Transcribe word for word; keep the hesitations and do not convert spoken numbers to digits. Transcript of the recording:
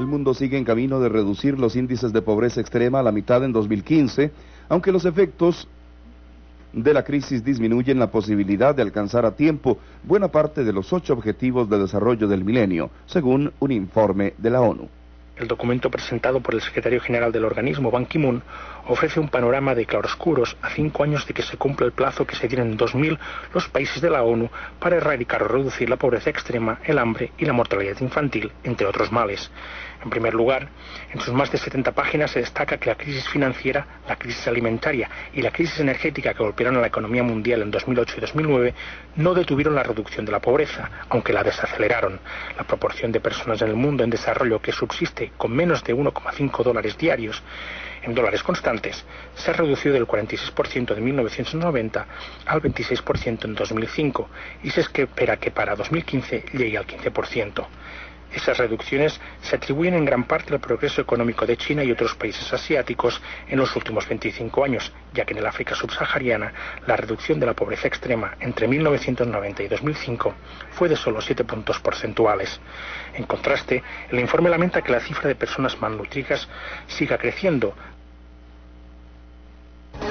El mundo sigue en camino de reducir los índices de pobreza extrema a la mitad en dos mil quince, aunque los efectos de la crisis disminuyen la posibilidad de alcanzar a tiempo buena parte de los ocho objetivos de desarrollo del milenio, según un informe de la ONU. El documento presentado por el secretario general del organismo, Ban Ki-moon, ofrece un panorama de claroscuros a cinco años de que se cumpla el plazo que se dieron en dos mil los países de la ONU para erradicar o reducir la pobreza extrema, el hambre y la mortalidad infantil, entre otros males. En primer lugar, en sus más de setenta páginas se destaca que la crisis financiera, la crisis alimentaria y la crisis energética que golpearon a la economía mundial en dos mil ocho y dos mil nueve no detuvieron la reducción de la pobreza, aunque la desaceleraron. La proporción de personas en el mundo en desarrollo que subsiste con menos de uno coma cinco dólares diarios en dólares constantes se ha reducido del cuarenta y seis por ciento de mil novecientos noventa al veintiséis por ciento en dos mil cinco y se espera que para dos mil quince llegue al quince por ciento. Esas reducciones se atribuyen en gran parte al progreso económico de China y otros países asiáticos en los últimos veinticinco años, ya que en el África subsahariana la reducción de la pobreza extrema entre mil novecientos noventa y dos mil cinco fue de solo siete puntos porcentuales. En contraste, el informe lamenta que la cifra de personas malnutridas siga creciendo,